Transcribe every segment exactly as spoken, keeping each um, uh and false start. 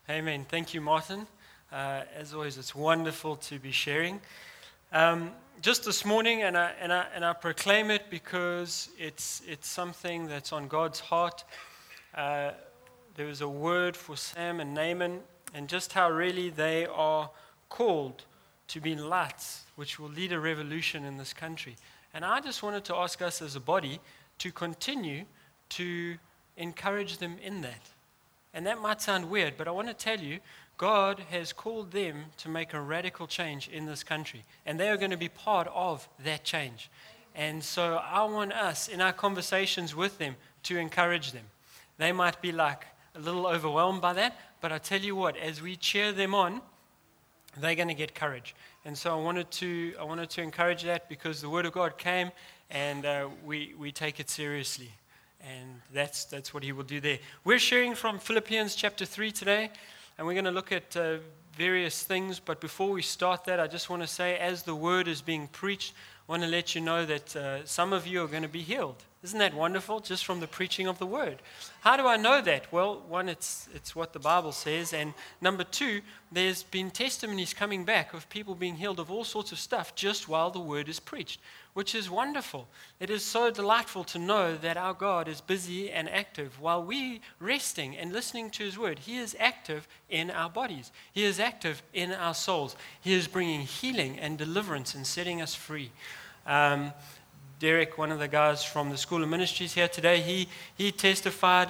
Amen. Thank you, Martin. Uh, as always, it's wonderful to be sharing. Um, just this morning, and I, and, I, and I proclaim it because it's, it's something that's on God's heart. Uh, there was a word for Sam and Naaman, and just how really they are called to be lights, which will lead a revolution in this country. And I just wanted to ask us as a body to continue to encourage them in that. And that might sound weird, but I want to tell you, God has called them to make a radical change in this country. And they are going to be part of that change. And so I want us, in our conversations with them, to encourage them. They might be like a little overwhelmed by that, but I tell you what, as we cheer them on, they're going to get courage. And so I wanted to I wanted to encourage that because the Word of God came, and uh, we, we take it seriously. And that's that's what he will do there. We're sharing from Philippians chapter three today, and we're going to look at uh, various things. But before we start that, I just want to say, as the word is being preached, I want to let you know that uh, some of you are going to be healed. Isn't that wonderful, just from the preaching of the word? How do I know that? Well, one, it's it's what the Bible says. And number two, there's been testimonies coming back of people being healed of all sorts of stuff just while the word is preached, which is wonderful. It is so delightful to know that our God is busy and active while we resting and listening to his word. He is active in our bodies. He is active in our souls. He is bringing healing and deliverance and setting us free. Um, Derek, one of the guys from the School of Ministries here today, he, he testified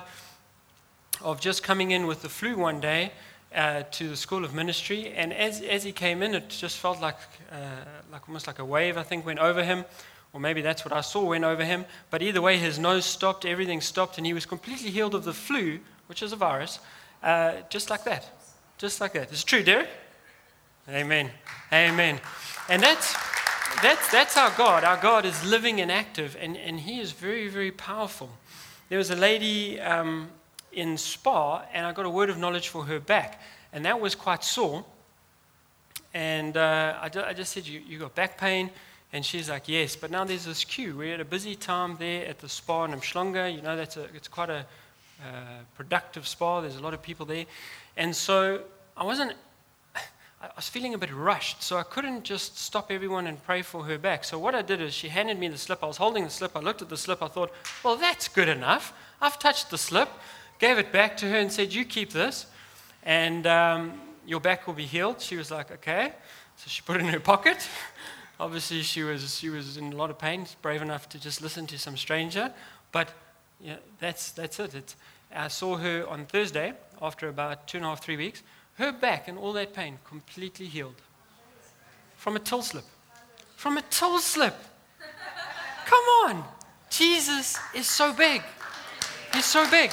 of just coming in with the flu one day uh, to the School of Ministry. And as, as he came in, it just felt like, uh, like almost like a wave, I think, went over him. Or maybe that's what I saw went over him. But either way, his nose stopped, everything stopped, and he was completely healed of the flu, which is a virus, uh, just like that. Just like that. Is it true, Derek? Amen. Amen. And that's... That's, that's our God. Our God is living and active, and, and he is very, very powerful. There was a lady um, in Spa, and I got a word of knowledge for her back, and that was quite sore. And uh, I, I just said, you, you got back pain? And she's like, yes. But now there's this queue. We're at a busy time there at the spa in Umhlanga. You know, that's a, it's quite a uh, productive spa. There's a lot of people there. And so I wasn't... I was feeling a bit rushed, so I couldn't just stop everyone and pray for her back. So what I did is she handed me the slip. I was holding the slip. I looked at the slip. I thought, well, that's good enough. I've touched the slip, gave it back to her and said, you keep this, and um, your back will be healed. She was like, okay. So she put it in her pocket. Obviously, she was she was in a lot of pain, brave enough to just listen to some stranger. But yeah, that's, that's it. It's, I saw her on Thursday after about two and a half, three weeks. Her back and all that pain completely healed. From a till slip. From a till slip. Come on. Jesus is so big. He's so big.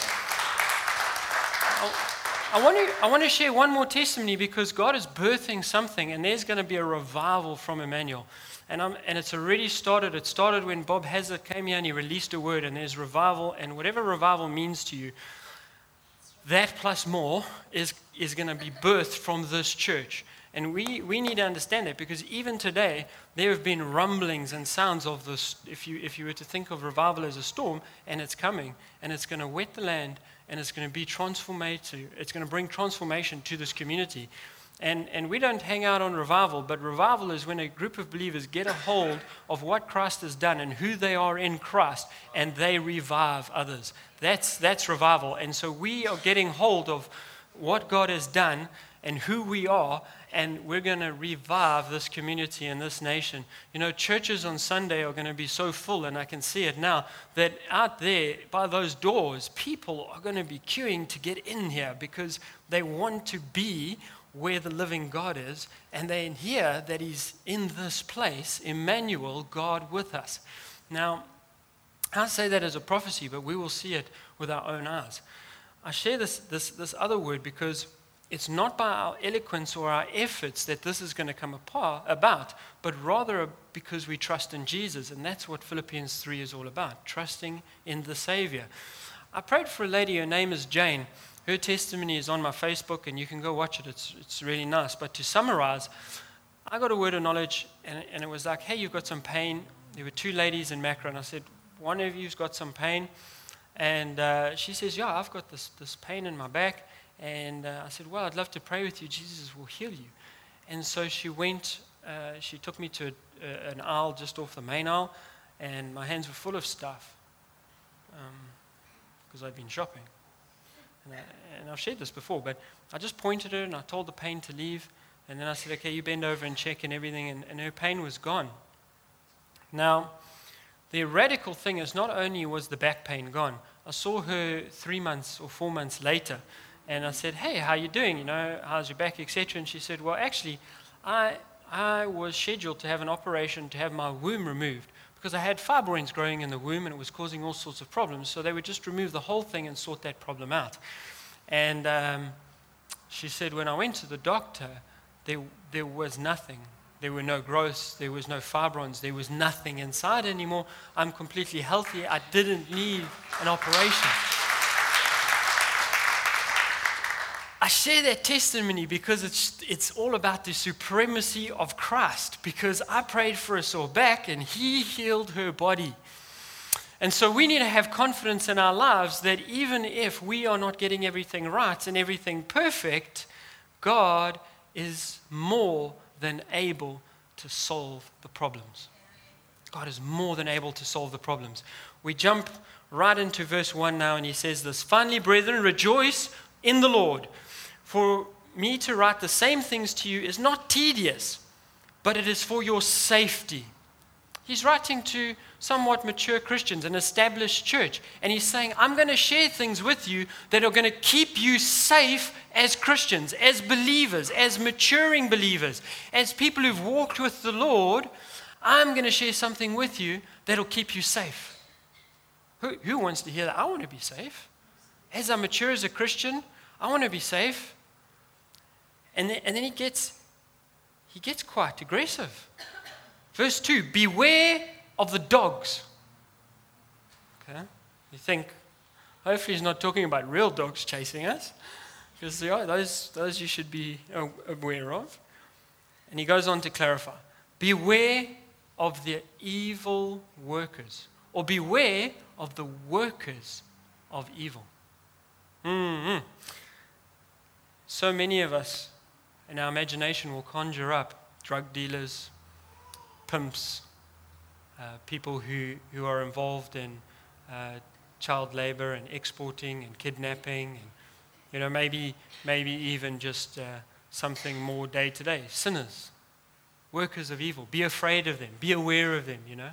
I want to I want to share one more testimony because God is birthing something, and there's going to be a revival from Emmanuel. And, I'm, and it's already started. It started when Bob Hazard came here and he released a word, and there's revival, and whatever revival means to you, that plus more is, is going to be birthed from this church. And we, we need to understand that because even today, there have been rumblings and sounds of this. If you, if you were to think of revival as a storm, and it's coming, and it's going to wet the land, and it's going to be transformative. It's going to bring transformation to this community. And, and we don't hang out on revival, but revival is when a group of believers get a hold of what Christ has done and who they are in Christ, and they revive others. That's, that's revival. And so we are getting hold of what God has done and who we are, and we're going to revive this community and this nation. You know, churches on Sunday are going to be so full, and I can see it now, that out there by those doors, people are going to be queuing to get in here because they want to be where the living God is, and they hear that he's in this place, Emmanuel, God with us. Now, I say that as a prophecy, but we will see it with our own eyes. I share this, this, this other word because it's not by our eloquence or our efforts that this is going to come apart, about, but rather because we trust in Jesus, and that's what Philippians three is all about, trusting in the Savior. I prayed for a lady, her name is Jane. Her testimony is on my Facebook, and you can go watch it. It's it's really nice. But to summarize, I got a word of knowledge, and, and it was like, hey, you've got some pain. There were two ladies in Macro, and I said, one of you's got some pain. And uh, she says, yeah, I've got this, this pain in my back. And uh, I said, well, I'd love to pray with you. Jesus will heal you. And so she went, uh, she took me to a, a, an aisle just off the main aisle, and my hands were full of stuff because um, I'd been shopping. And, I, and I've shared this before, but I just pointed her and I told the pain to leave. And then I said, okay, you bend over and check and everything. And, and her pain was gone. Now, the radical thing is not only was the back pain gone, I saw her three months or four months later. And I said, hey, how you doing? You know, how's your back, et cetera. And she said, well, actually, I I was scheduled to have an operation to have my womb removed because I had fibroids growing in the womb and it was causing all sorts of problems. So they would just remove the whole thing and sort that problem out. And um, she said, when I went to the doctor, there there was nothing. There were no growths. There was no fibroids. There was nothing inside anymore. I'm completely healthy. I didn't need an operation. I share that testimony because it's it's all about the supremacy of Christ, because I prayed for a sore back and he healed her body. And so we need to have confidence in our lives that even if we are not getting everything right and everything perfect, God is more than able to solve the problems. God is more than able to solve the problems. We jump right into verse one now, and he says this, finally, brethren, rejoice in the Lord. For me to write the same things to you is not tedious, but it is for your safety. He's writing to somewhat mature Christians, an established church, and he's saying, I'm going to share things with you that are going to keep you safe as Christians, as believers, as maturing believers, as people who've walked with the Lord. I'm going to share something with you that'll keep you safe. Who, who wants to hear that? I want to be safe. As I mature as a Christian, I want to be safe. And then, and then he gets he gets quite aggressive. Verse two, beware of the dogs. Okay? You think, hopefully he's not talking about real dogs chasing us, because yeah, those, those you should be aware of. And he goes on to clarify, beware of the evil workers, or beware of the workers of evil. Mm-hmm. So many of us in our imagination will conjure up drug dealers, pimps, uh, people who, who are involved in uh, child labor and exporting and kidnapping, and you know maybe maybe even just uh, something more day to day. Sinners, workers of evil. Be afraid of them. Be aware of them. You know.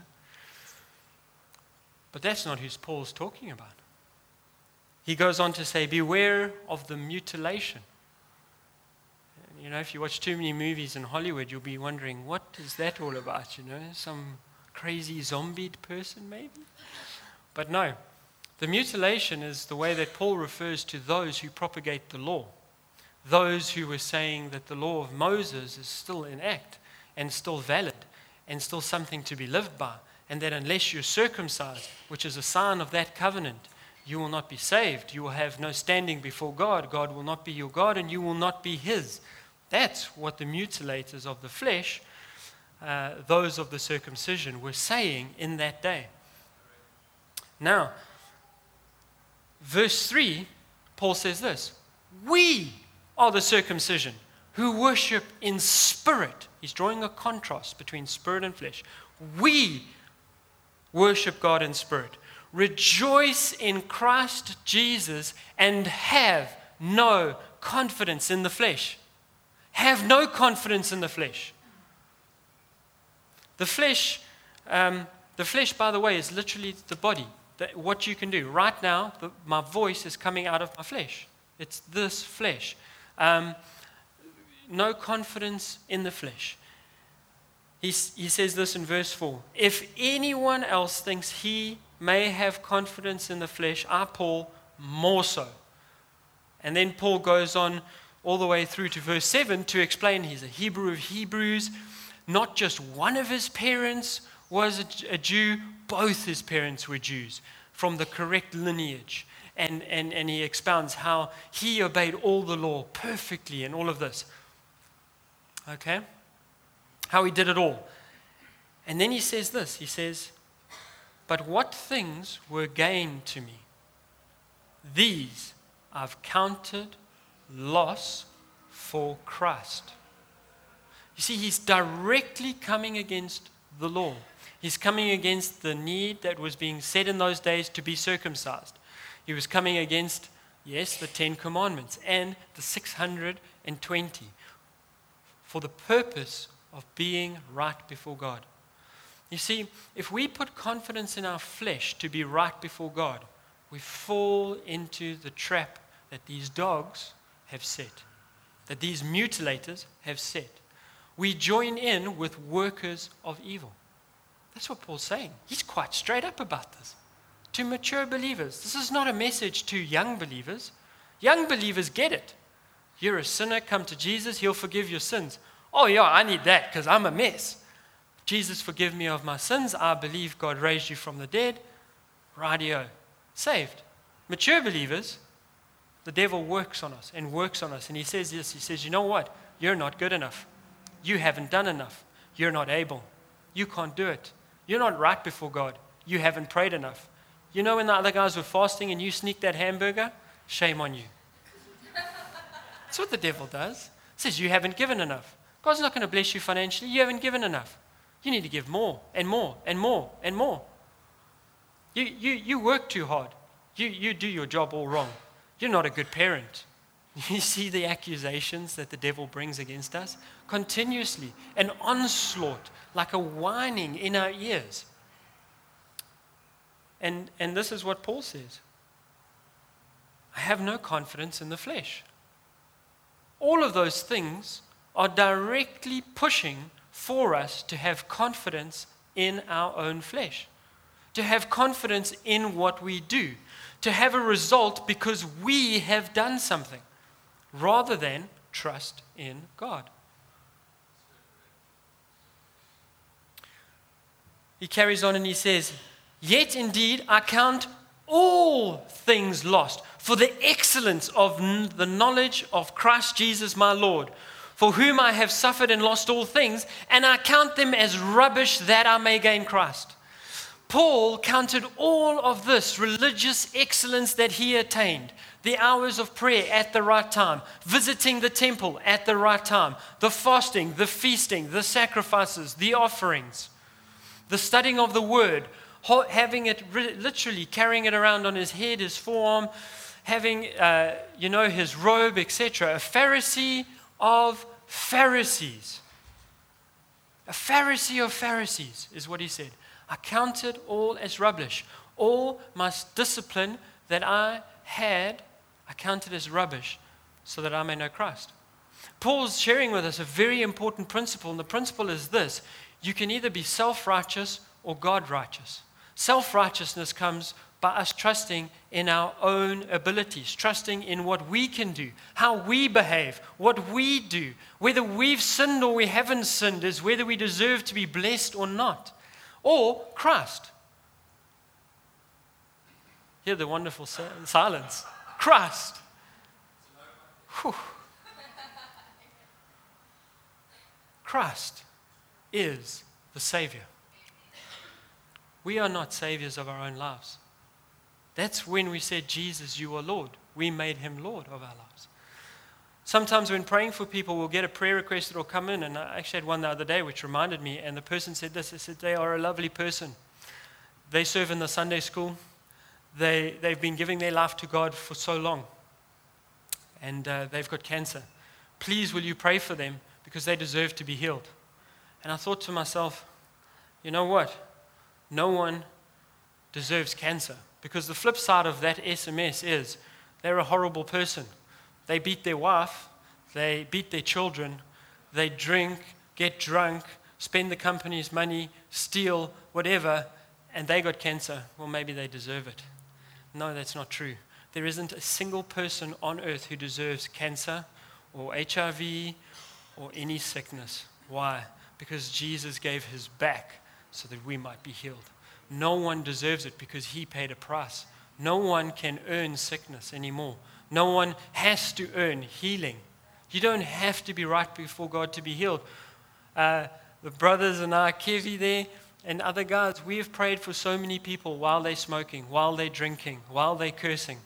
But that's not who Paul's talking about. He goes on to say, beware of the mutilation. You know, if you watch too many movies in Hollywood, you'll be wondering, what is that all about? You know, some crazy zombied person maybe? But no, the mutilation is the way that Paul refers to those who propagate the law. Those who were saying that the law of Moses is still in act and still valid and still something to be lived by. And that unless you're circumcised, which is a sign of that covenant, you will not be saved. You will have no standing before God. God will not be your God, and you will not be his. That's what the mutilators of the flesh, uh, those of the circumcision, were saying in that day. Now, verse three, Paul says this, we are the circumcision who worship in spirit. He's drawing a contrast between spirit and flesh. We worship God in spirit. Rejoice in Christ Jesus and have no confidence in the flesh. Have no confidence in the flesh. The flesh, um, the flesh, by the way, is literally the body. That what you can do. Right now, the, my voice is coming out of my flesh. It's this flesh. Um, no confidence in the flesh. He, he says this in verse four. If anyone else thinks he may have confidence in the flesh, I, Paul, more so. And then Paul goes on all the way through to verse seven to explain he's a Hebrew of Hebrews. Not just one of his parents was a, a Jew, both his parents were Jews from the correct lineage. And, and, and he expounds how he obeyed all the law perfectly and all of this. Okay? How he did it all. And then he says this, he says, but what things were gain to me? these I've counted loss for Christ. You see, he's directly coming against the law. He's coming against the need that was being said in those days to be circumcised. He was coming against, yes, the Ten Commandments and the six hundred twenty for the purpose of being right before God. You see, if we put confidence in our flesh to be right before God, we fall into the trap that these dogs have set, that these mutilators have set. We join in with workers of evil. That's what Paul's saying. He's quite straight up about this. To mature believers, this is not a message to young believers. Young believers get it. You're a sinner, come to Jesus, he'll forgive your sins. Oh yeah, I need that because I'm a mess. Jesus, forgive me of my sins. I believe God raised you from the dead. Radio. Saved. Mature believers, the devil works on us and works on us. And he says this, he says, you know what? You're not good enough. You haven't done enough. You're not able. You can't do it. You're not right before God. You haven't prayed enough. You know when the other guys were fasting and you sneaked that hamburger? Shame on you. That's what the devil does. He says, you haven't given enough. God's not going to bless you financially. You haven't given enough. You need to give more and more and more and more. You, you, you work too hard. You, you do your job all wrong. You're not a good parent. You see the accusations that the devil brings against us? Continuously, an onslaught, like a whining in our ears. And, and this is what Paul says. I have no confidence in the flesh. All of those things are directly pushing for us to have confidence in our own flesh, to have confidence in what we do, to have a result because we have done something, rather than trust in God. He carries on and he says, yet indeed I count all things lost for the excellence of the knowledge of Christ Jesus my Lord, for whom I have suffered and lost all things, and I count them as rubbish that I may gain Christ. Paul counted all of this religious excellence that he attained, the hours of prayer at the right time, visiting the temple at the right time, the fasting, the feasting, the sacrifices, the offerings, the studying of the word, having it literally carrying it around on his head, his forearm, having, uh, you know, his robe, et cetera. A Pharisee of Pharisees. A Pharisee of Pharisees is what he said. I counted all as rubbish. All my discipline that I had, I counted as rubbish so that I may know Christ. Paul's sharing with us a very important principle, and the principle is this. You can either be self-righteous or God-righteous. Self-righteousness comes by us trusting in our own abilities, trusting in what we can do, how we behave, what we do. Whether we've sinned or we haven't sinned is whether we deserve to be blessed or not. Or Christ. Hear the wonderful silence. Christ. Whew. Christ is the Savior. We are not saviors of our own lives. That's when we said, Jesus, you are Lord. We made him Lord of our lives. Sometimes when praying for people, we'll get a prayer request that will come in, and I actually had one the other day which reminded me, and the person said this, they said, they are a lovely person. They serve in the Sunday school. They, they've been giving their life to God for so long, and uh, they've got cancer. Please, will you pray for them because they deserve to be healed? And I thought to myself, you know what? No one deserves cancer, because the flip side of that S M S is they're a horrible person. They beat their wife, they beat their children, they drink, get drunk, spend the company's money, steal, whatever, and they got cancer. Well, maybe they deserve it. No, that's not true. There isn't a single person on earth who deserves cancer or H I V or any sickness. Why? Because Jesus gave his back so that we might be healed. No one deserves it because he paid a price. No one can earn sickness anymore. No one has to earn healing. You don't have to be right before God to be healed. Uh, the brothers and I, Kevi there, and other guys, we have prayed for so many people while they're smoking, while they're drinking, while they're cursing.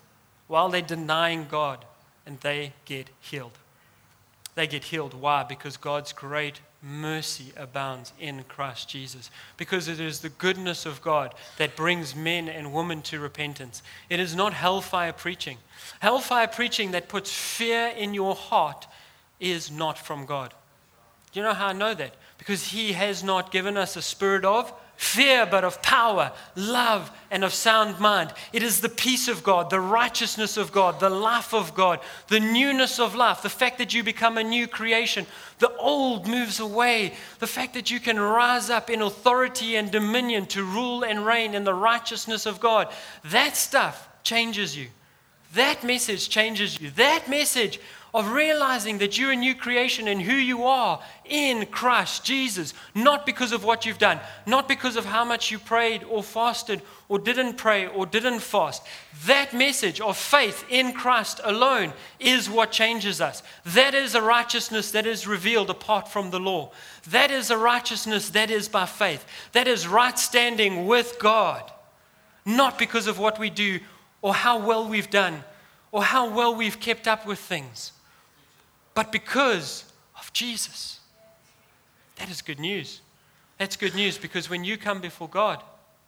while they're denying God, and they get healed. They get healed. Why? Because God's great mercy abounds in Christ Jesus. Because it is the goodness of God that brings men and women to repentance. It is not hellfire preaching. Hellfire preaching that puts fear in your heart is not from God. Do you know how I know that? Because He has not given us a spirit of fear, but of power, love, and of sound mind. It is the peace of God, the righteousness of God, the life of God, the newness of life, the fact that you become a new creation. The old moves away. The fact that you can rise up in authority and dominion to rule and reign in the righteousness of God. That stuff changes you. That message changes you. That message of realizing that you're a new creation and who you are in Christ Jesus, not because of what you've done, not because of how much you prayed or fasted or didn't pray or didn't fast. That message of faith in Christ alone is what changes us. That is a righteousness that is revealed apart from the law. That is a righteousness that is by faith. That is right standing with God, not because of what we do or how well we've done or how well we've kept up with things, but because of Jesus. That is good news. That's good news, because when you come before God,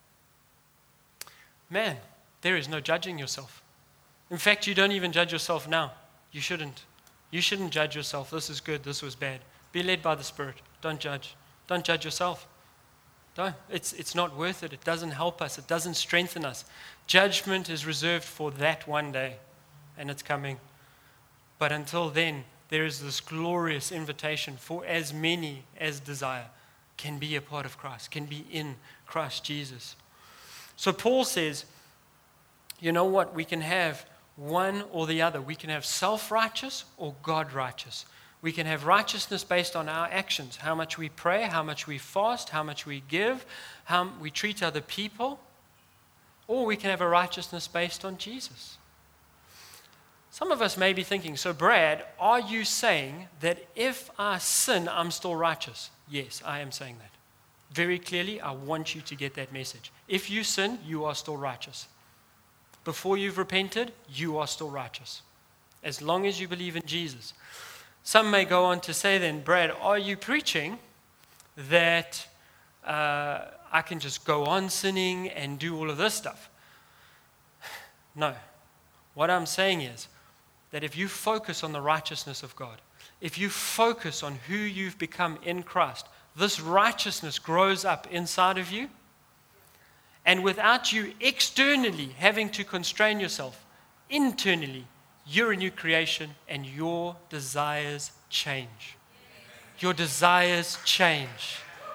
man, there is no judging yourself. In fact, you don't even judge yourself now. You shouldn't. You shouldn't judge yourself. This is good, this was bad. Be led by the Spirit. Don't judge. Don't judge yourself. Don't. It's, it's not worth it. It doesn't help us. It doesn't strengthen us. Judgment is reserved for that one day, and it's coming. But until then, there is this glorious invitation for as many as desire can be a part of Christ, can be in Christ Jesus. So Paul says, you know what? We can have one or the other. We can have self-righteous or God-righteous. We can have righteousness based on our actions, how much we pray, how much we fast, how much we give, how we treat other people. Or we can have a righteousness based on Jesus. Some of us may be thinking, so Brad, are you saying that if I sin, I'm still righteous? Yes, I am saying that. Very clearly, I want you to get that message. If you sin, you are still righteous. Before you've repented, you are still righteous, as long as you believe in Jesus. Some may go on to say then, Brad, are you preaching that uh, I can just go on sinning and do all of this stuff? No. What I'm saying is that if you focus on the righteousness of God, if you focus on who you've become in Christ, this righteousness grows up inside of you. And without you externally having to constrain yourself, internally, you're a new creation and your desires change. Your desires change.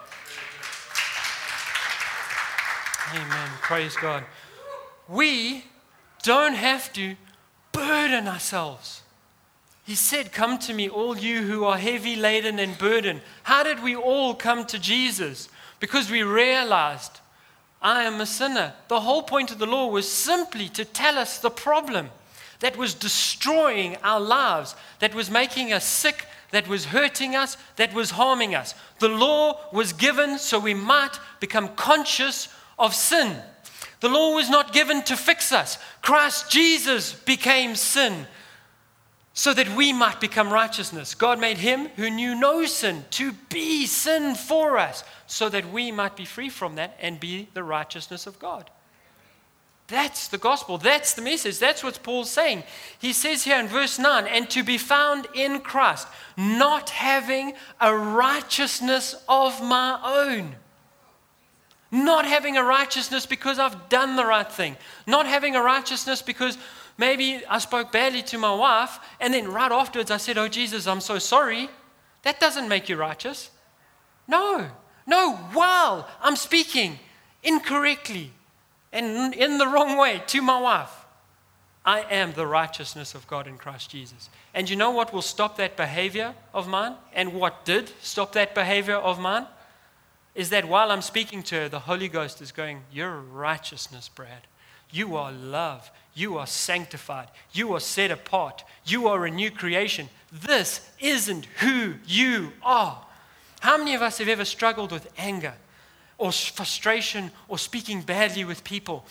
Amen. Praise God. We don't have to burden ourselves. He said, come to me, all you who are heavy laden and burdened. How did we all come to Jesus? Because we realized, I am a sinner. The whole point of the law was simply to tell us the problem that was destroying our lives, that was making us sick, that was hurting us, that was harming us. The law was given so we might become conscious of sin. The law was not given to fix us. Christ Jesus became sin so that we might become righteousness. God made him who knew no sin to be sin for us so that we might be free from that and be the righteousness of God. That's the gospel. That's the message. That's what Paul's saying. He says here in verse nine, and to be found in Christ, not having a righteousness of my own. Not having a righteousness because I've done the right thing. Not having a righteousness because maybe I spoke badly to my wife and then right afterwards I said, oh Jesus, I'm so sorry. That doesn't make you righteous. No, no, while I'm speaking incorrectly and in the wrong way to my wife, I am the righteousness of God in Christ Jesus. And you know what will stop that behavior of mine? And what did stop that behavior of mine? Is that while I'm speaking to her, the Holy Ghost is going, you're righteousness, Brad. You are love. You are sanctified. You are set apart. You are a new creation. This isn't who you are. How many of us have ever struggled with anger or frustration or speaking badly with people?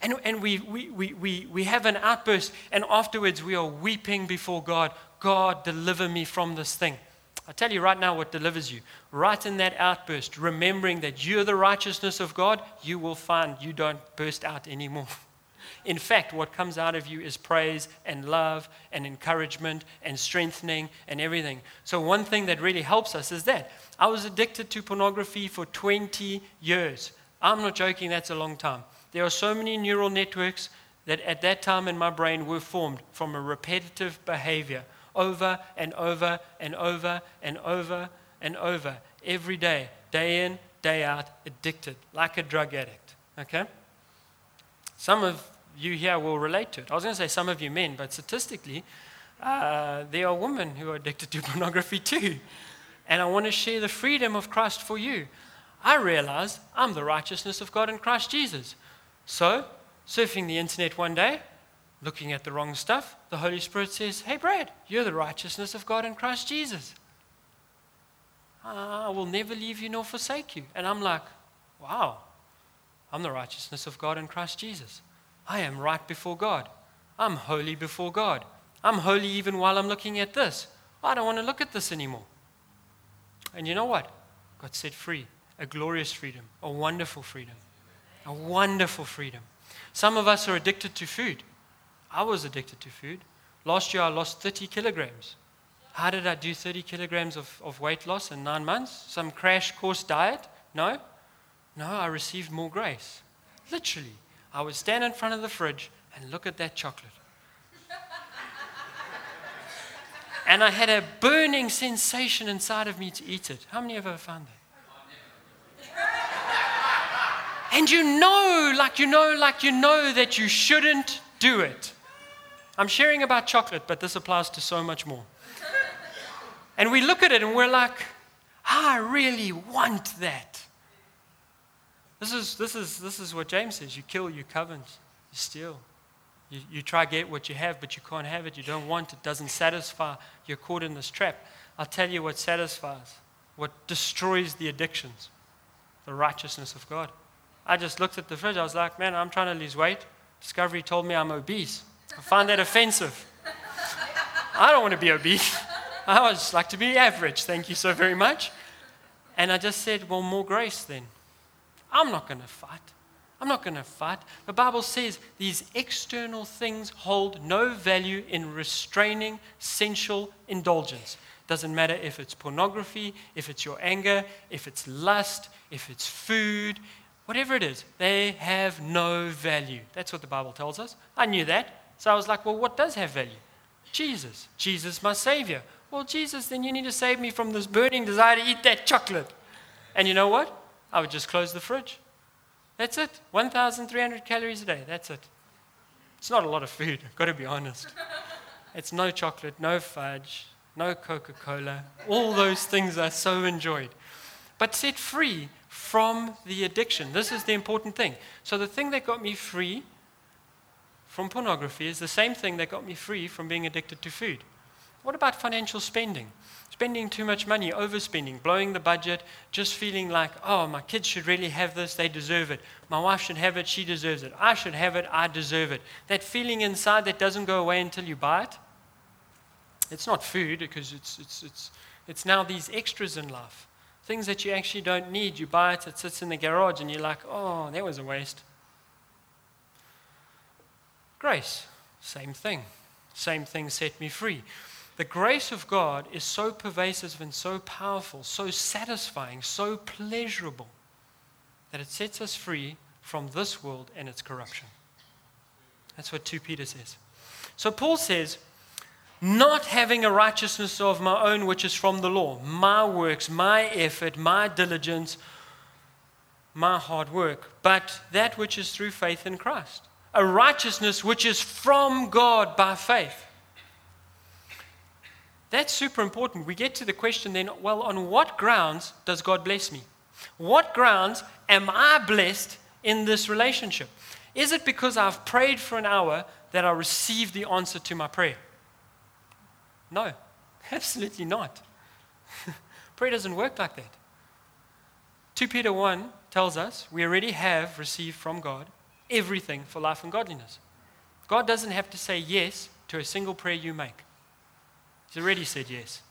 And, and we, we, we, we, we have an outburst, and afterwards we are weeping before God. God, deliver me from this thing. I tell you right now what delivers you. Right in that outburst, remembering that you're the righteousness of God, you will find you don't burst out anymore. In fact, what comes out of you is praise and love and encouragement and strengthening and everything. So one thing that really helps us is that. I was addicted to pornography for twenty years. I'm not joking, that's a long time. There are so many neural networks that at that time in my brain were formed from a repetitive behavior over and over and over and over and over every day, day in, day out, addicted, like a drug addict. Okay? Some of you here will relate to it. I was going to say some of you men, but statistically, uh, there are women who are addicted to pornography too. And I want to share the freedom of Christ for you. I realized I'm the righteousness of God in Christ Jesus. So, surfing the internet one day, looking at the wrong stuff, the Holy Spirit says, hey Brad, you're the righteousness of God in Christ Jesus. I will never leave you nor forsake you. And I'm like, wow, I'm the righteousness of God in Christ Jesus. I am right before God. I'm holy before God. I'm holy even while I'm looking at this. I don't want to look at this anymore. And you know what? Got set free. A glorious freedom. A wonderful freedom. A wonderful freedom. Some of us are addicted to food. I was addicted to food. Last year I lost thirty kilograms. How did I do thirty kilograms of, of weight loss in nine months? Some crash course diet? No. No, I received more grace. Literally. I would stand in front of the fridge and look at that chocolate. And I had a burning sensation inside of me to eat it. How many of you have found that? And you know, like you know, like you know that you shouldn't do it. I'm sharing about chocolate, but this applies to so much more. And we look at it and we're like, I really want that. This is this is this is what James says. You kill, you covet, you steal. You, you try to get what you have, but you can't have it. You don't want it. It doesn't satisfy. You're caught in this trap. I'll tell you what satisfies, what destroys the addictions, the righteousness of God. I just looked at the fridge. I was like, man, I'm trying to lose weight. Discovery told me I'm obese. I find that offensive. I don't want to be obese. I would just like to be average. Thank you so very much. And I just said, well, more grace then. I'm not going to fight. I'm not going to fight. The Bible says these external things hold no value in restraining sensual indulgence. Doesn't matter if it's pornography, if it's your anger, if it's lust, if it's food, whatever it is, they have no value. That's what the Bible tells us. I knew that. So I was like, well, what does have value? Jesus. Jesus, my Savior. Well, Jesus, then you need to save me from this burning desire to eat that chocolate. And you know what? I would just close the fridge. That's it. one thousand three hundred calories a day. That's it. It's not a lot of food. I've got to be honest. It's no chocolate, no fudge, no Coca-Cola. All those things are so enjoyed. But set free from the addiction. This is the important thing. So the thing that got me free from pornography is the same thing that got me free from being addicted to food. What about financial spending? Spending too much money, overspending, blowing the budget, just feeling like, oh, my kids should really have this, they deserve it. My wife should have it, she deserves it. I should have it, I deserve it. That feeling inside that doesn't go away until you buy it. It's not food, because it's, it's, it's, it's now these extras in life. Things that you actually don't need. You buy it, it sits in the garage, and you're like, oh, that was a waste. Grace, same thing. Same thing set me free. The grace of God is so pervasive and so powerful, so satisfying, so pleasurable, that it sets us free from this world and its corruption. That's what Second Peter says. So Paul says, not having a righteousness of my own which is from the law, my works, my effort, my diligence, my hard work, but that which is through faith in Christ. A righteousness which is from God by faith. That's super important. We get to the question then, well, on what grounds does God bless me? What grounds am I blessed in this relationship? Is it because I've prayed for an hour that I received the answer to my prayer? No, absolutely not. Prayer doesn't work like that. Second Peter one tells us we already have received from God everything for life and godliness. God doesn't have to say yes to a single prayer you make. He's already said yes.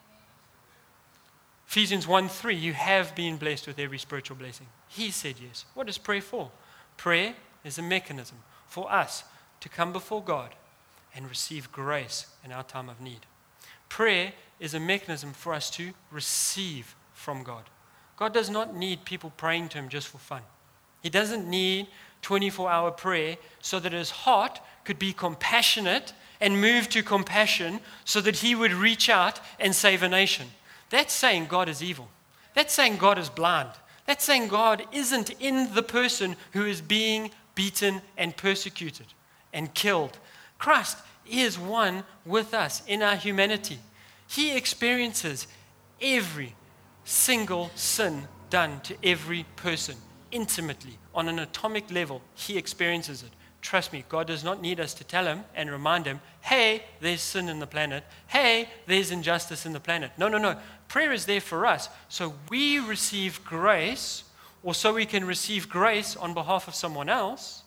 Ephesians one three, you have been blessed with every spiritual blessing. He said yes. What is prayer for? Prayer is a mechanism for us to come before God and receive grace in our time of need. Prayer is a mechanism for us to receive from God. God does not need people praying to him just for fun. He doesn't need twenty-four hour prayer so that his heart could be compassionate and move to compassion so that he would reach out and save a nation. That's saying God is evil. That's saying God is blind. That's saying God isn't in the person who is being beaten and persecuted and killed. Christ is one with us in our humanity. He experiences every single sin done to every person intimately. On an atomic level, he experiences it. Trust me, God does not need us to tell him and remind him, hey, there's sin in the planet. Hey, there's injustice in the planet. No, no, no. Prayer is there for us. So we receive grace, or so we can receive grace on behalf of someone else,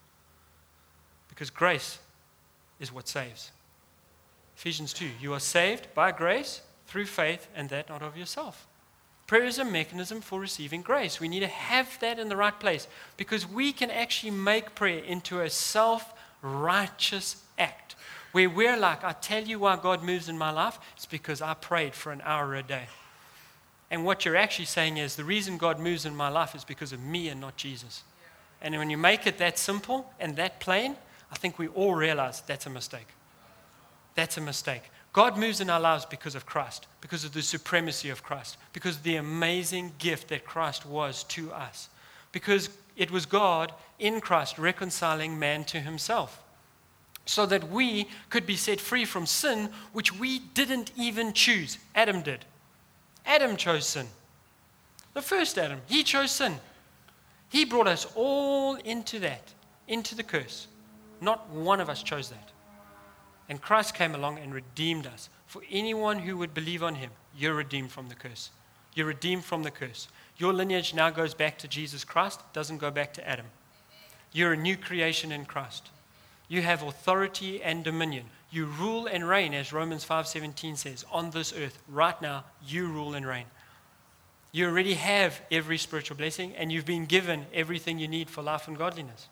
because grace is what saves. Ephesians two, you are saved by grace through faith, and that not of yourself. Prayer is a mechanism for receiving grace. We need to have that in the right place because we can actually make prayer into a self-righteous act where we're like, I tell you why God moves in my life, it's because I prayed for an hour a day. And what you're actually saying is the reason God moves in my life is because of me and not Jesus. And when you make it that simple and that plain, I think we all realize that's a mistake. That's a mistake. God moves in our lives because of Christ, because of the supremacy of Christ, because of the amazing gift that Christ was to us, because it was God in Christ reconciling man to himself, so that we could be set free from sin, which we didn't even choose. Adam did. Adam chose sin. The first Adam, he chose sin. He brought us all into that, into the curse. Not one of us chose that. And Christ came along and redeemed us. For anyone who would believe on him, you're redeemed from the curse. You're redeemed from the curse. Your lineage now goes back to Jesus Christ, doesn't go back to Adam. You're a new creation in Christ. You have authority and dominion. You rule and reign, as Romans five seventeen says, on this earth. Right now, you rule and reign. You already have every spiritual blessing, and you've been given everything you need for life and godliness.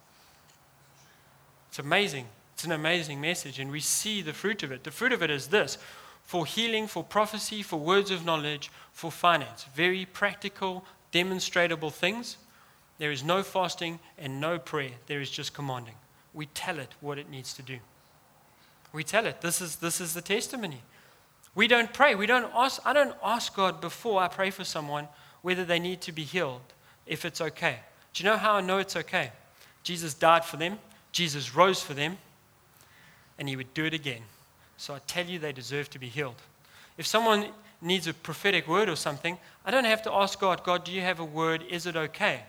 It's amazing. It's an amazing message, and we see the fruit of it. The fruit of it is this: for healing, for prophecy, for words of knowledge, for finance. Very practical, demonstrable things. There is no fasting and no prayer. There is just commanding. We tell it what it needs to do. We tell it. This is, this is the testimony. We don't pray. We don't ask. I don't ask God before I pray for someone whether they need to be healed, if it's okay. Do you know how I know it's okay? Jesus died for them. Jesus rose for them. And he would do it again. So I tell you, they deserve to be healed. If someone needs a prophetic word or something, I don't have to ask God, God, do you have a word? Is it okay?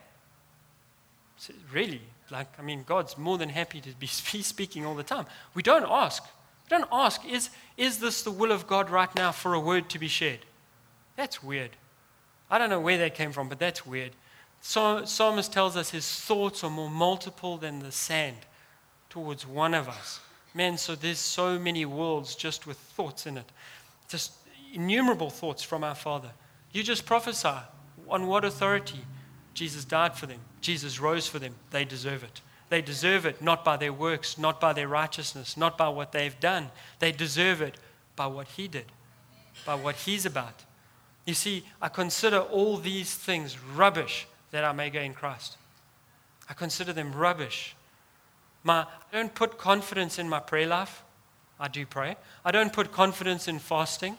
So really, like, I mean, God's more than happy to be speaking all the time. We don't ask. We don't ask, is, is this the will of God right now for a word to be shared? That's weird. I don't know where that came from, but that's weird. So, Psalmist tells us his thoughts are more multiple than the sand towards one of us. Man, so there's so many worlds just with thoughts in it. Just innumerable thoughts from our Father. You just prophesy. On what authority? Jesus died for them. Jesus rose for them. They deserve it. They deserve it not by their works, not by their righteousness, not by what they've done. They deserve it by what he did, by what he's about. You see, I consider all these things rubbish that I may gain Christ. I consider them rubbish. My, I don't put confidence in my prayer life. I do pray. I don't put confidence in fasting.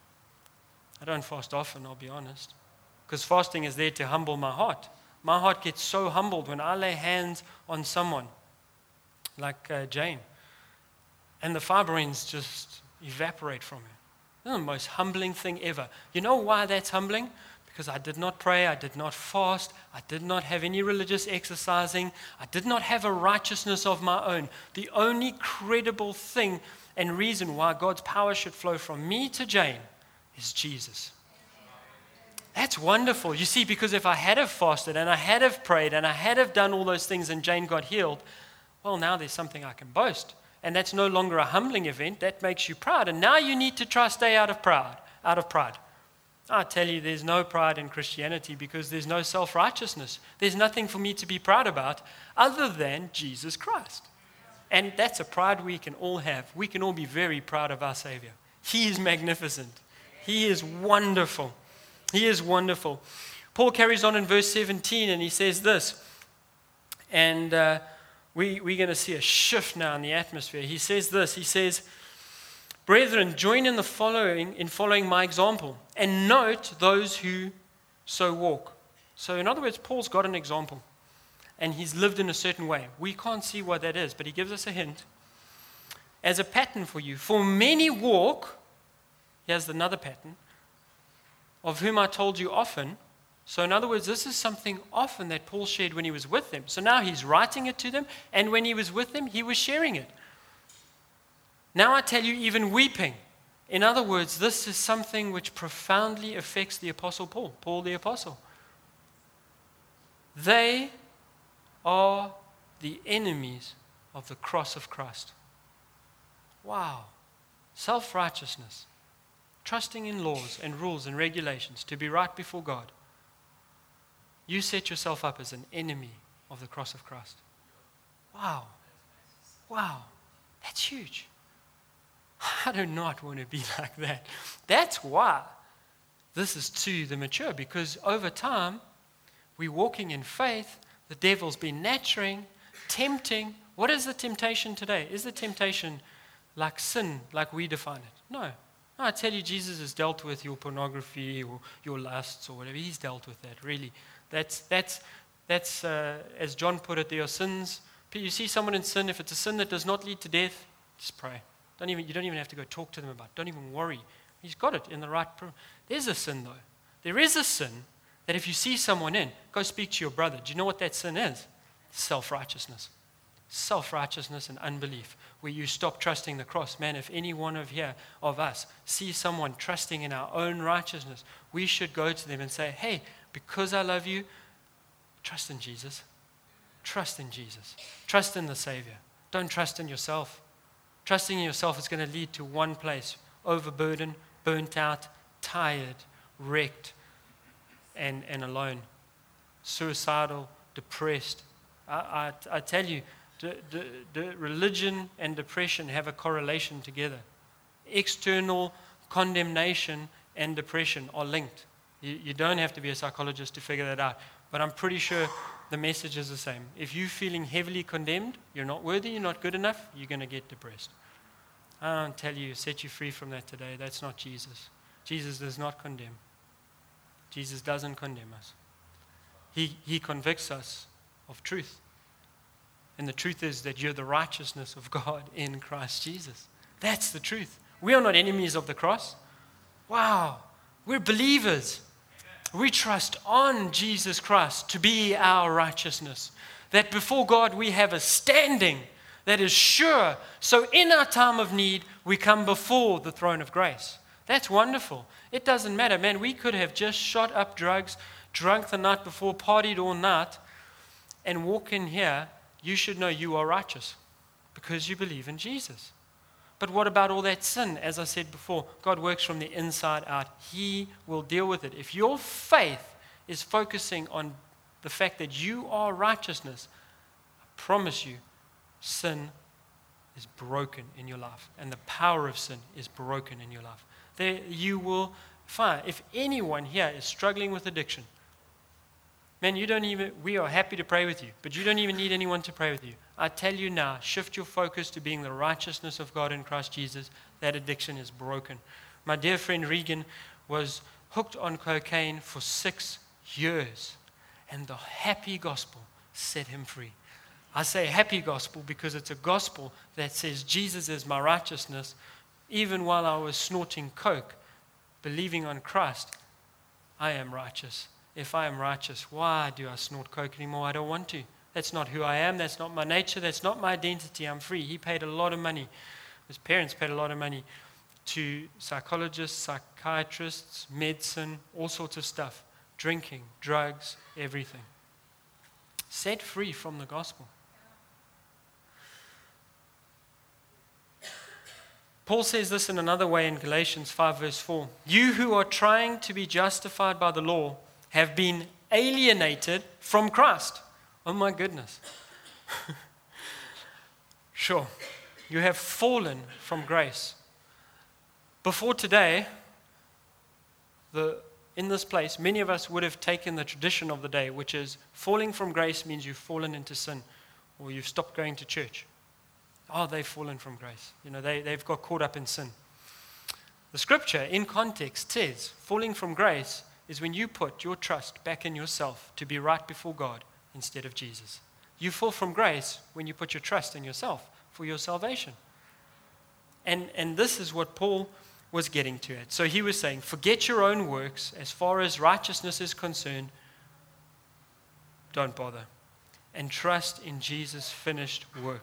I don't fast often, I'll be honest. Because fasting is there to humble my heart. My heart gets so humbled when I lay hands on someone like uh, Jane. And the fibroins just evaporate from her. That's the most humbling thing ever. You know why that's humbling? Because I did not pray, I did not fast, I did not have any religious exercising, I did not have a righteousness of my own. The only credible thing and reason why God's power should flow from me to Jane is Jesus. That's wonderful. You see, because if I had have fasted and I had have prayed and I had have done all those things and Jane got healed, well, now there's something I can boast. And that's no longer a humbling event. That makes you proud. And now you need to try to stay out of pride, out of pride. I tell you, there's no pride in Christianity because there's no self-righteousness. There's nothing for me to be proud about other than Jesus Christ. And that's a pride we can all have. We can all be very proud of our Savior. He is magnificent. He is wonderful. He is wonderful. Paul carries on in verse seventeen and he says this, and uh, we, we're going to see a shift now in the atmosphere. He says this, he says, "Brethren, join in the following, in following my example, and note those who so walk." So in other words, Paul's got an example, and he's lived in a certain way. We can't see what that is, but he gives us a hint. "As a pattern for you, for many walk," here's another pattern, "of whom I told you often." So in other words, this is something often that Paul shared when he was with them. So now he's writing it to them, and when he was with them, he was sharing it. "Now I tell you, even weeping." In other words, this is something which profoundly affects the Apostle Paul, Paul the Apostle. They are the enemies of the cross of Christ. Wow. Self-righteousness. Trusting in laws and rules and regulations to be right before God. You set yourself up as an enemy of the cross of Christ. Wow. Wow. That's huge. I do not want to be like that. That's why this is to the mature, because over time, we're walking in faith. The devil's been nurturing, tempting. What is the temptation today? Is the temptation like sin, like we define it? No. No, I tell you, Jesus has dealt with your pornography or your lusts or whatever. He's dealt with that, really. That's, that's, that's uh, as John put it, there are sins. You see someone in sin, if it's a sin that does not lead to death, just pray. Don't even, you don't even have to go talk to them about it. Don't even worry. He's got it in the right. Pro- There's a sin, though. There is a sin that if you see someone in, go speak to your brother. Do you know what that sin is? Self-righteousness. Self-righteousness and unbelief, where you stop trusting the cross. Man, if any one of here of us see someone trusting in our own righteousness, we should go to them and say, "Hey, because I love you, trust in Jesus. Trust in Jesus. Trust in the Savior. Don't trust in yourself. Trusting in yourself is going to lead to one place: overburdened, burnt out, tired, wrecked, and, and alone. Suicidal, depressed. I, I, I tell you, the, the, the religion and depression have a correlation together. External condemnation and depression are linked. You, you don't have to be a psychologist to figure that out. But I'm pretty sure the message is the same. If you're feeling heavily condemned, you're not worthy, you're not good enough, you're going to get depressed. I don't tell you, set you free from that today. That's not Jesus. Jesus does not condemn. Jesus doesn't condemn us. He, he convicts us of truth. And the truth is that you're the righteousness of God in Christ Jesus. That's the truth. We are not enemies of the cross. Wow. We're believers. We trust on Jesus Christ to be our righteousness. That before God we have a standing that is sure. So in our time of need, we come before the throne of grace. That's wonderful. It doesn't matter. Man, we could have just shot up drugs, drunk the night before, partied all night, and walk in here. You should know you are righteous because you believe in Jesus. But what about all that sin? As I said before, God works from the inside out. He will deal with it. If your faith is focusing on the fact that you are righteousness, I promise you, sin is broken in your life. And the power of sin is broken in your life. There you will find, if anyone here is struggling with addiction, man, you don't even, we are happy to pray with you, but you don't even need anyone to pray with you. I tell you now, shift your focus to being the righteousness of God in Christ Jesus. That addiction is broken. My dear friend Regan was hooked on cocaine for six years, and the happy gospel set him free. I say happy gospel because it's a gospel that says Jesus is my righteousness. Even while I was snorting coke, believing on Christ, I am righteous. If I am righteous, why do I snort coke anymore? I don't want to. That's not who I am. That's not my nature. That's not my identity. I'm free. He paid a lot of money. His parents paid a lot of money to psychologists, psychiatrists, medicine, all sorts of stuff. drinking, drugs, everything. Set free from the gospel. Paul says this in another way in Galatians five verse four. You who are trying to be justified by the law have been alienated from Christ. Oh my goodness. Sure, you have fallen from grace. Before today, the, in this place, many of us would have taken the tradition of the day, which is falling from grace means you've fallen into sin or you've stopped going to church. Oh, they've fallen from grace. You know, they, they've got caught up in sin. The scripture, in context, says falling from grace is when you put your trust back in yourself to be right before God instead of Jesus. You fall from grace when you put your trust in yourself for your salvation. And, and this is what Paul was getting to it. So he was saying, forget your own works as far as righteousness is concerned. Don't bother. And trust in Jesus' finished work.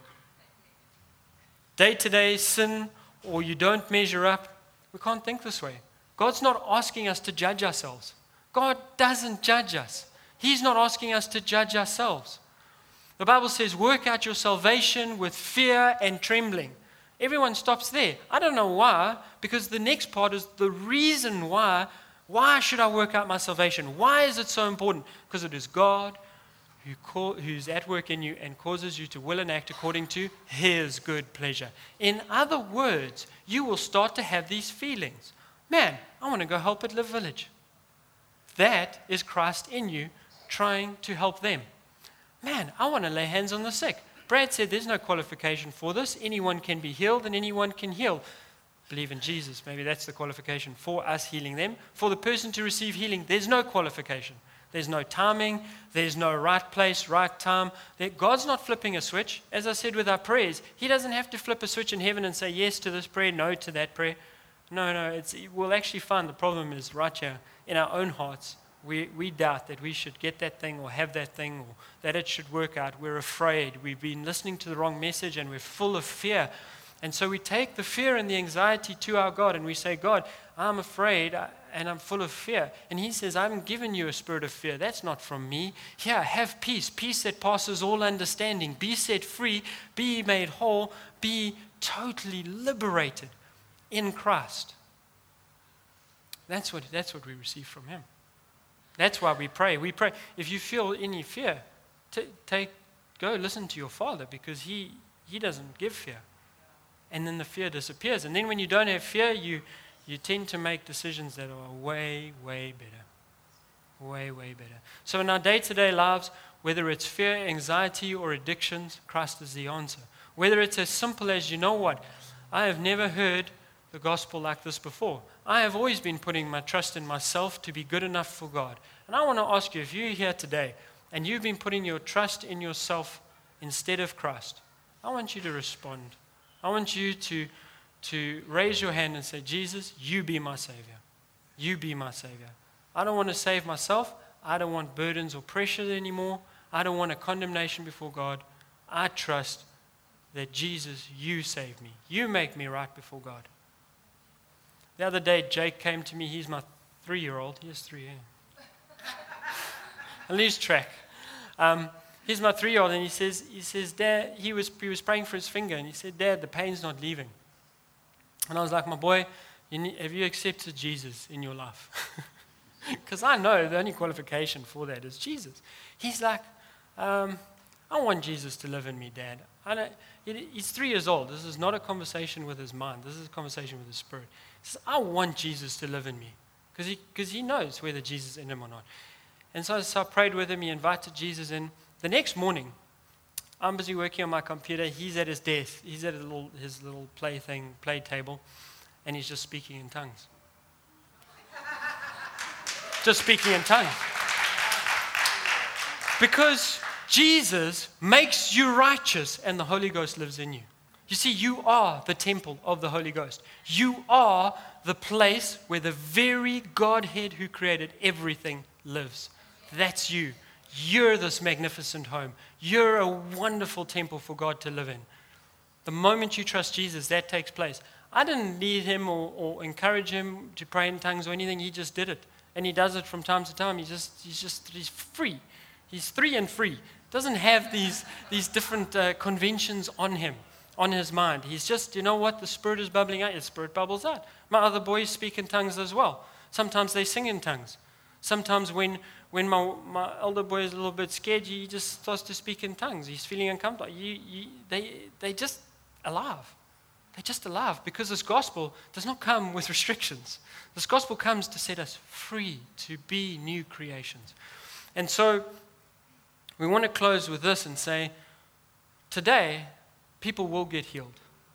Day-to-day sin, or you don't measure up, we can't think this way. God's not asking us to judge ourselves. God doesn't judge us. He's not asking us to judge ourselves. The Bible says, work out your salvation with fear and trembling. Everyone stops there. I don't know why, because the next part is the reason why. Why should I work out my salvation? Why is it so important? Because it is God who call, who's at work in you and causes you to will and act according to His good pleasure. In other words, you will start to have these feelings. Man, I want to go help at Live Village. That is Christ in you trying to help them. Man, I want to lay hands on the sick. Brad said there's no qualification for this. Anyone can be healed and anyone can heal. Believe in Jesus. Maybe that's the qualification for us healing them. For the person to receive healing, there's no qualification. There's no timing. There's no right place, right time. God's not flipping a switch. As I said with our prayers, He doesn't have to flip a switch in heaven and say yes to this prayer, no to that prayer. No, no. It's, we'll actually find the problem is right here in our own hearts. We, we doubt that we should get that thing or have that thing or that it should work out. We're afraid. We've been listening to the wrong message and we're full of fear. And so we take the fear and the anxiety to our God and we say, God, I'm afraid and I'm full of fear. And He says, I haven't given you a spirit of fear. That's not from me. Here, have peace. Peace that passes all understanding. Be set free. Be made whole. Be totally liberated in Christ. That's what, that's what we receive from Him. That's why we pray. We pray. If you feel any fear, t- take, go listen to your Father because he, he doesn't give fear. And then the fear disappears. And then when you don't have fear, you, you tend to make decisions that are way, way better. Way, way better. So in our day-to-day lives, whether it's fear, anxiety, or addictions, Christ is the answer. Whether it's as simple as, you know what, I have never heard the gospel like this before. I have always been putting my trust in myself to be good enough for God. And I want to ask you, if you're here today and you've been putting your trust in yourself instead of Christ, I want you to respond. I want you to, to raise your hand and say, Jesus, you be my Savior. You be my Savior. I don't want to save myself. I don't want burdens or pressure anymore. I don't want a condemnation before God. I trust that Jesus, you save me. You make me right before God. The other day, Jake came to me. He's my three-year-old. He has three years. I lose track. Um, he's my three-year-old, and he says, "He says, Dad." He was he was praying for his finger, and he said, "Dad, the pain's not leaving." And I was like, "My boy, you need, have you accepted Jesus in your life?" Because I know the only qualification for that is Jesus. He's like, um, "I want Jesus to live in me, Dad." I don't, he's three years old. This is not a conversation with his mind. This is a conversation with his spirit. He says, I want Jesus to live in me. Because he, because he knows whether Jesus is in him or not. And so, so I prayed with him. He invited Jesus in. The next morning, I'm busy working on my computer. He's at his desk. He's at his little, his little play thing, play table. And he's just speaking in tongues. Just speaking in tongues. Because Jesus makes you righteous and the Holy Ghost lives in you. You see, you are the temple of the Holy Ghost. You are the place where the very Godhead who created everything lives. That's you. You're this magnificent home. You're a wonderful temple for God to live in. The moment you trust Jesus, that takes place. I didn't lead him or, or encourage him to pray in tongues or anything. He just did it. and he does it from time to time. He just, he's just, he's free. He's free and free. Doesn't have these, these different uh, conventions on him, on his mind. He's just, you know what, the Spirit is bubbling out. The Spirit bubbles out. My other boys speak in tongues as well. Sometimes they sing in tongues. Sometimes when, when my, my elder boy is a little bit scared, he just starts to speak in tongues. He's feeling uncomfortable. You, you, they, they just alive. They're just alive because this gospel does not come with restrictions. This gospel comes to set us free, to be new creations. And so we want to close with this and say, today, people will get healed.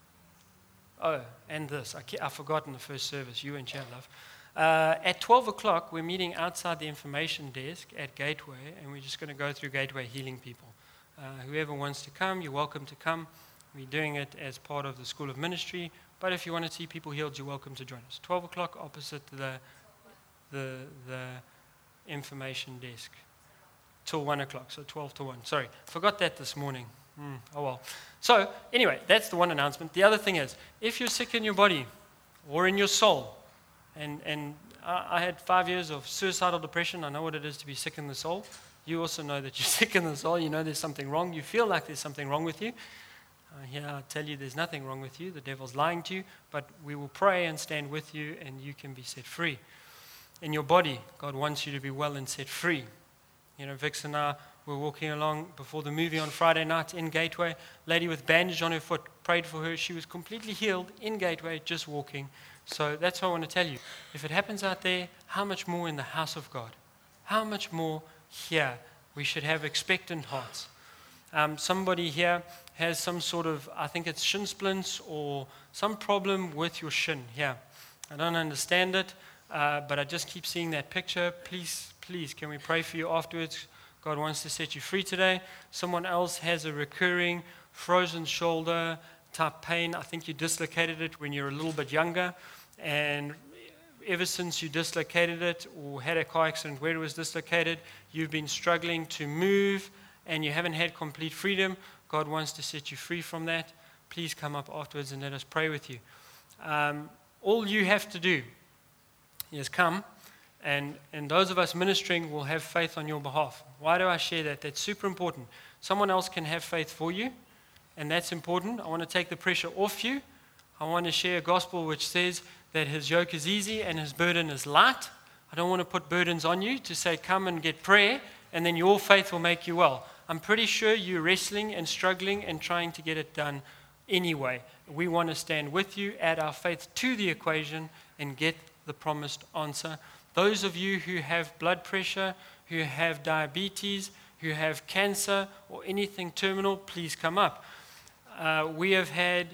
Oh, and this. I, I forgot in the first service. You and Chad love. Uh, at twelve o'clock, we're meeting outside the information desk at Gateway, and we're just going to go through Gateway healing people. Uh, whoever wants to come, you're welcome to come. We're doing it as part of the School of Ministry, but if you want to see people healed, you're welcome to join us. twelve o'clock opposite the, the, the information desk till one o'clock, so twelve to one. Sorry, forgot that this morning. Mm, oh well. So anyway, that's the one announcement. The other thing is, if you're sick in your body or in your soul, and, and I, I had five years of suicidal depression. I know what it is to be sick in the soul. You also know that you're sick in the soul. You know there's something wrong. You feel like there's something wrong with you. Uh, here I tell you there's nothing wrong with you. The devil's lying to you, but we will pray and stand with you, and you can be set free. In your body, God wants you to be well and set free. You know, Vix and I were walking along before the movie on Friday night in Gateway. Lady with bandage on her foot, prayed for her. She was completely healed in Gateway, just walking. So that's what I want to tell you. If it happens out there, how much more in the house of God? How much more here? We should have expectant hearts. Um, somebody here has some sort of, I think it's shin splints or some problem with your shin here. I don't understand it, uh, but I just keep seeing that picture. Please, please, can we pray for you afterwards? God wants to set you free today. Someone else has a recurring frozen shoulder type pain. I think you dislocated it when you were a little bit younger, and ever since you dislocated it or had a car accident where it was dislocated, you've been struggling to move, and you haven't had complete freedom. God wants to set you free from that. Please come up afterwards and let us pray with you. Um, all you have to do is come, and, and those of us ministering will have faith on your behalf. Why do I share that? That's super important. Someone else can have faith for you, and that's important. I want to take the pressure off you. I want to share a gospel which says that his yoke is easy and his burden is light. I don't want to put burdens on you to say, come and get prayer, and then your faith will make you well. I'm pretty sure you're wrestling and struggling and trying to get it done anyway. We want to stand with you, add our faith to the equation, and get the promised answer. Those of you who have blood pressure, who have diabetes, who have cancer, or anything terminal, please come up. Uh, we have had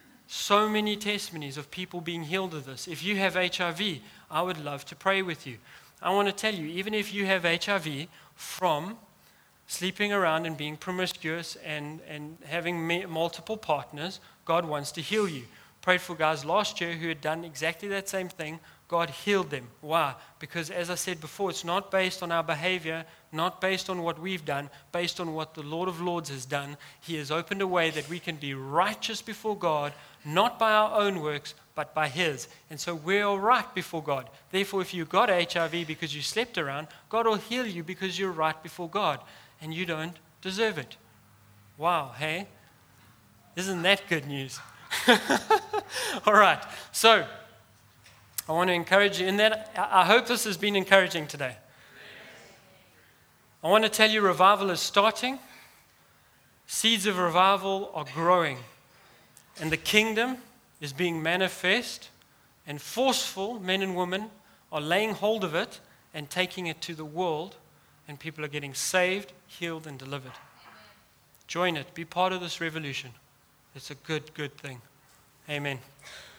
so many testimonies of people being healed of this. If you have H I V, I would love to pray with you. I want to tell you, even if you have H I V from sleeping around and being promiscuous and, and having multiple partners, God wants to heal you. Prayed for guys last year who had done exactly that same thing. God healed them. Why? Because as I said before, it's not based on our behavior, not based on what we've done, based on what the Lord of Lords has done. He has opened a way that we can be righteous before God, not by our own works, but by His. And so we're all right before God. Therefore, if you got H I V because you slept around, God will heal you because you're right before God. And you don't deserve it. Wow, hey? Isn't that good news? All right, so I want to encourage you in that. I hope this has been encouraging today. I want to tell you revival is starting. Seeds of revival are growing. And the kingdom is being manifest, and forceful men and women are laying hold of it and taking it to the world, and people are getting saved, healed, and delivered. Join it. Be part of this revolution. It's a good, good thing. Amen.